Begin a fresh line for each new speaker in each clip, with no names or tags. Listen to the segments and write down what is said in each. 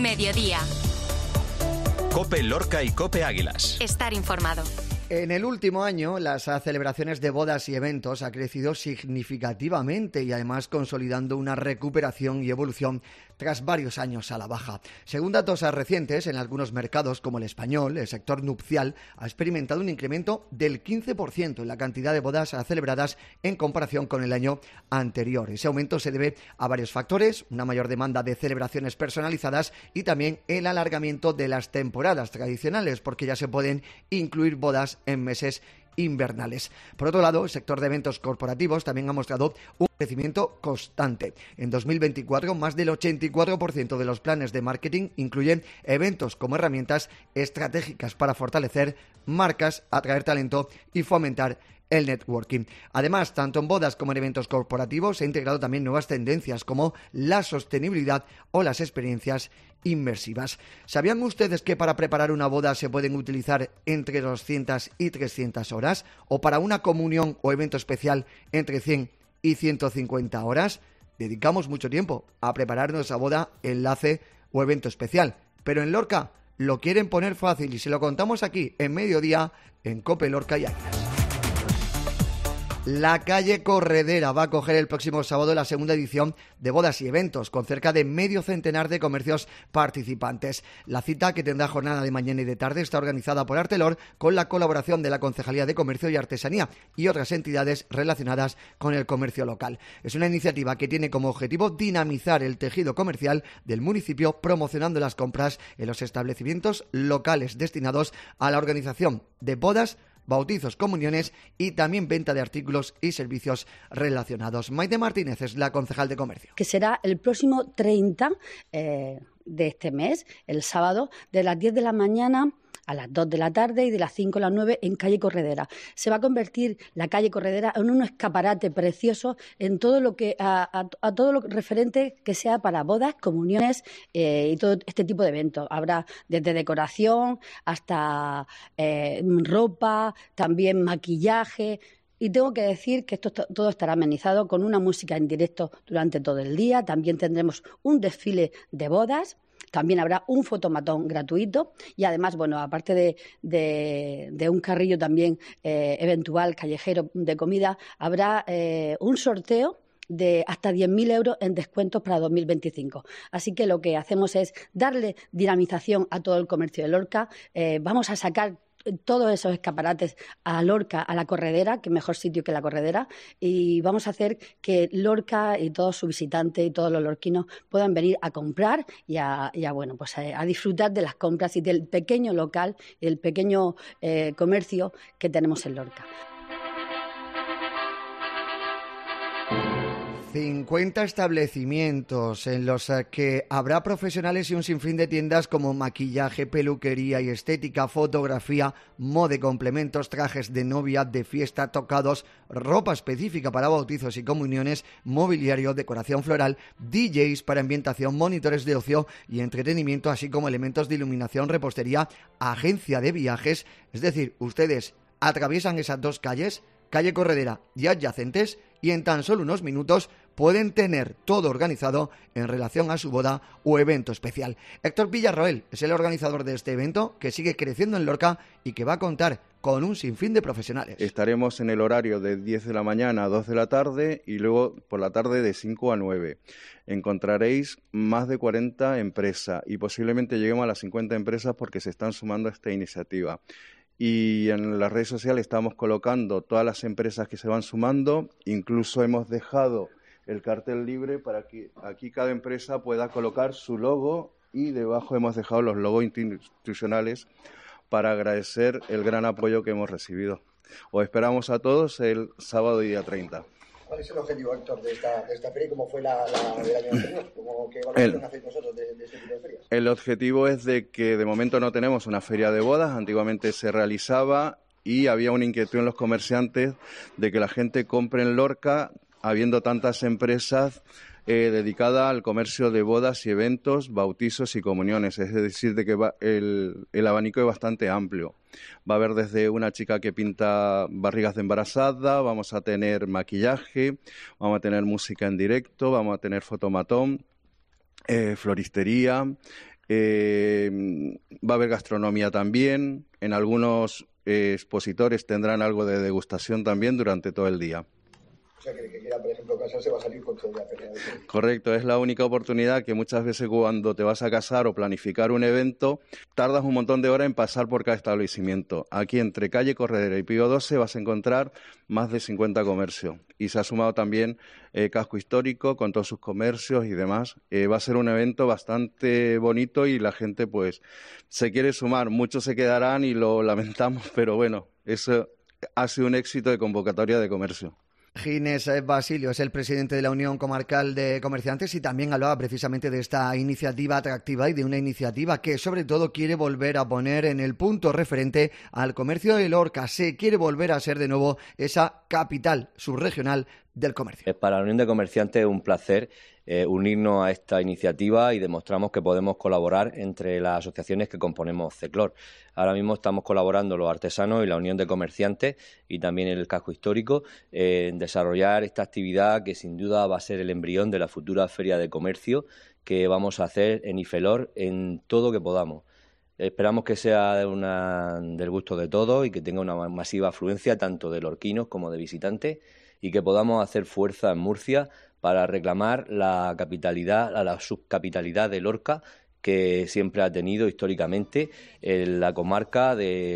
Mediodía.
COPE Lorca y COPE Águilas.
Estar informado.
En el último año, las celebraciones de bodas y eventos ha crecido significativamente y además consolidando una recuperación y evolución tras varios años a la baja. Según datos recientes, en algunos mercados como el español, el sector nupcial ha experimentado un incremento del 15% en la cantidad de bodas celebradas en comparación con el año anterior. Ese aumento se debe a varios factores, una mayor demanda de celebraciones personalizadas y también el alargamiento de las temporadas tradicionales, porque ya se pueden incluir bodas en meses invernales. Por otro lado, el sector de eventos corporativos también ha mostrado un crecimiento constante. En 2024, más del 84% de los planes de marketing incluyen eventos como herramientas estratégicas para fortalecer marcas, atraer talento y fomentar el networking. Además, tanto en bodas como en eventos corporativos se han integrado también nuevas tendencias como la sostenibilidad o las experiencias inmersivas. ¿Sabían ustedes que para preparar una boda se pueden utilizar entre 200 y 300 horas? ¿O para una comunión o evento especial entre 100 y 150 horas? Dedicamos mucho tiempo a preparar nuestra boda, enlace o evento especial. Pero en Lorca lo quieren poner fácil y se lo contamos aquí en Mediodía en COPE Lorca y Águilas. La calle Corredera va a acoger el próximo sábado la segunda edición de bodas y eventos, con cerca de medio centenar de comercios participantes. La cita, que tendrá jornada de mañana y de tarde, está organizada por Artelor con la colaboración de la Concejalía de Comercio y Artesanía y otras entidades relacionadas con el comercio local. Es una iniciativa que tiene como objetivo dinamizar el tejido comercial del municipio, promocionando las compras en los establecimientos locales destinados a la organización de bodas, bautizos, comuniones y también venta de artículos y servicios relacionados. Maite Martínez es la concejal de Comercio.
Que será el próximo 30 de este mes, el sábado, de las 10 de la mañana a las 2 de la tarde y de las 5 a las 9 en calle Corredera. Se va a convertir la calle Corredera en un escaparate precioso en todo lo que a todo lo referente que sea para bodas, comuniones y todo este tipo de eventos. Habrá desde decoración hasta ropa, también maquillaje. Y tengo que decir que esto todo estará amenizado con una música en directo durante todo el día. También tendremos un desfile de bodas. También habrá un fotomatón gratuito y además, bueno, aparte de un carrillo también eventual callejero de comida, habrá un sorteo de hasta 10.000 euros en descuentos para 2025. Así que lo que hacemos es darle dinamización a todo el comercio de Lorca. Vamos a sacar todos esos escaparates a Lorca, a la Corredera, que mejor sitio que la Corredera, y vamos a hacer que Lorca y todos sus visitantes y todos los lorquinos puedan venir a comprar y a disfrutar de las compras y del pequeño local y del pequeño comercio que tenemos en Lorca.
50 establecimientos en los que habrá profesionales y un sinfín de tiendas como maquillaje, peluquería y estética, fotografía, moda, complementos, trajes de novia, de fiesta, tocados, ropa específica para bautizos y comuniones, mobiliario, decoración floral, DJs para ambientación, monitores de ocio y entretenimiento, así como elementos de iluminación, repostería, agencia de viajes. Es decir, ustedes atraviesan esas dos calles, calle Corredera y adyacentes, y en tan solo unos minutos pueden tener todo organizado en relación a su boda o evento especial. Héctor Villarroel es el organizador de este evento, que sigue creciendo en Lorca y que va a contar con un sinfín de profesionales.
Estaremos en el horario de 10 de la mañana a 2 de la tarde y luego por la tarde de 5 a 9. Encontraréis más de 40 empresas y posiblemente lleguemos a las 50 empresas porque se están sumando a esta iniciativa. Y en las redes sociales estamos colocando todas las empresas que se van sumando, incluso hemos dejado el cartel libre para que aquí cada empresa pueda colocar su logo y debajo hemos dejado los logos institucionales para agradecer el gran apoyo que hemos recibido. Os esperamos a todos el sábado día 30.
¿Cuál es el objetivo, Héctor, de esta feria y cómo fue la del año anterior? ¿Qué evaluación hacéis vosotros de este tipo de ferias?
El objetivo es de que de momento no tenemos una feria de bodas, antiguamente se realizaba y había una inquietud en los comerciantes de que la gente compre en Lorca, habiendo tantas empresas dedicadas al comercio de bodas y eventos, bautizos y comuniones. Es decir, de que el abanico es bastante amplio. Va a haber desde una chica que pinta barrigas de embarazada, vamos a tener maquillaje, vamos a tener música en directo, vamos a tener fotomatón, floristería, Va a haber gastronomía también. En algunos expositores tendrán algo de degustación también durante todo el día.
O sea, que el que quiera, por ejemplo, casarse va a salir con todo la pelea.
Correcto, es la única oportunidad que muchas veces cuando te vas a casar o planificar un evento, tardas un montón de horas en pasar por cada establecimiento. Aquí entre Calle Corredera y Pío XII vas a encontrar más de 50 comercios. Y se ha sumado también Casco Histórico con todos sus comercios y demás. Va a ser un evento bastante bonito y la gente pues se quiere sumar. Muchos se quedarán y lo lamentamos, pero bueno, eso ha sido un éxito de convocatoria de comercio.
Ginés Basilio es el presidente de la Unión Comarcal de Comerciantes y también hablaba precisamente de esta iniciativa atractiva y de una iniciativa que sobre todo quiere volver a poner en el punto referente al comercio de Lorca. Se quiere volver a ser de nuevo esa capital subregional del comercio.
Para la Unión de Comerciantes es un placer unirnos a esta iniciativa y demostramos que podemos colaborar entre las asociaciones que componemos CECLOR. Ahora mismo estamos colaborando los artesanos y la Unión de Comerciantes y también el Casco Histórico en desarrollar esta actividad que sin duda va a ser el embrión de la futura Feria de Comercio que vamos a hacer en Ifelor en todo que podamos. Esperamos que sea del gusto de todos y que tenga una masiva afluencia tanto de lorquinos como de visitantes y que podamos hacer fuerza en Murcia para reclamar la subcapitalidad de Lorca que siempre ha tenido históricamente en la comarca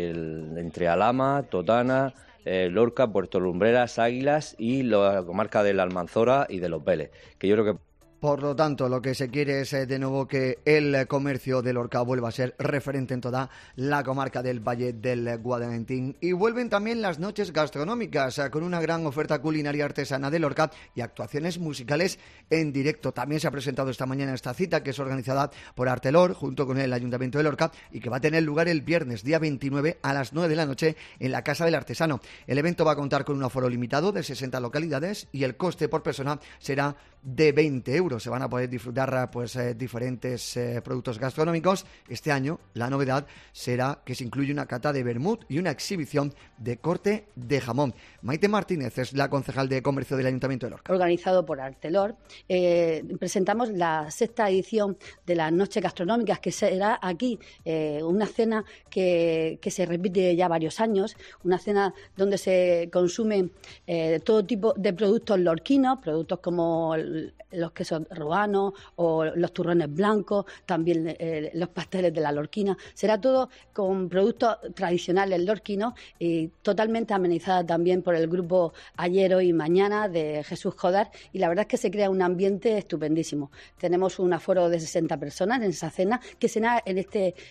entre Alhama, Totana, Lorca, Puerto Lumbreras, Águilas y la comarca de la Almanzora y de Los Vélez, que yo creo que
Por lo tanto, lo que se quiere es de nuevo que el comercio de Lorca vuelva a ser referente en toda la comarca del Valle del Guadalentín. Y vuelven también las noches gastronómicas con una gran oferta culinaria artesana de Lorca y actuaciones musicales en directo. También se ha presentado esta mañana esta cita que es organizada por Artelor junto con el Ayuntamiento de Lorca y que va a tener lugar el viernes, día 29 a las 9 de la noche en la Casa del Artesano. El evento va a contar con un aforo limitado de 60 localidades y el coste por persona será de 20 euros. Se van a poder disfrutar diferentes productos gastronómicos. Este año la novedad será que se incluye una cata de vermut y una exhibición de corte de jamón. Maite Martínez es la concejal de comercio del Ayuntamiento de Lorca.
Organizado por Artelor, presentamos la sexta edición de las noches gastronómicas, que será aquí una cena que se repite ya varios años, una cena donde se consumen todo tipo de productos lorquinos, productos como los quesos ruanos o los turrones blancos, también los pasteles de la lorquina. Será todo con productos tradicionales lorquinos y totalmente amenizada también por el grupo Ayero y Mañana de Jesús Jodar, y la verdad es que se crea un ambiente estupendísimo. Tenemos un aforo de 60 personas en esa cena que será en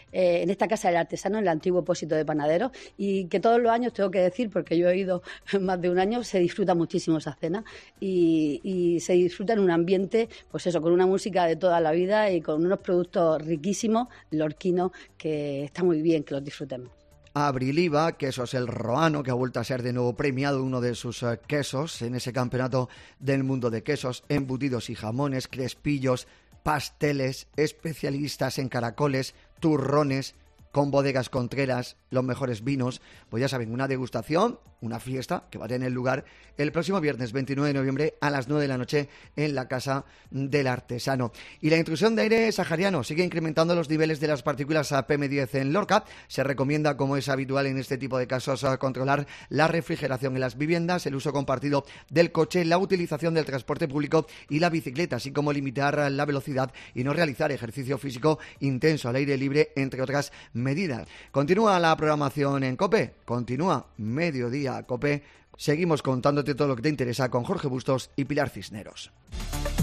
esta Casa del Artesano, en el antiguo Pósito de Panaderos, y que todos los años, tengo que decir, porque yo he ido más de un año, se disfruta muchísimo esa cena y se disfruta en un ambiente, pues eso, con una música de toda la vida y con unos productos riquísimos, lorquinos, que está muy bien que los disfrutemos.
Abriliva, quesos El Roano, que ha vuelto a ser de nuevo premiado uno de sus quesos en ese campeonato del mundo de quesos, embutidos y jamones, crespillos, pasteles, especialistas en caracoles, turrones, con bodegas contreras, los mejores vinos. Pues ya saben, una degustación, una fiesta que va a tener lugar el próximo viernes 29 de noviembre a las 9 de la noche en la Casa del Artesano. Y la intrusión de aire sahariano sigue incrementando los niveles de las partículas PM10 en Lorca. Se recomienda, como es habitual en este tipo de casos, controlar la refrigeración en las viviendas, el uso compartido del coche, la utilización del transporte público y la bicicleta, así como limitar la velocidad y no realizar ejercicio físico intenso al aire libre, entre otras medidas. Continúa la programación en COPE, continúa Mediodía COPE. Seguimos contándote todo lo que te interesa con Jorge Bustos y Pilar Cisneros.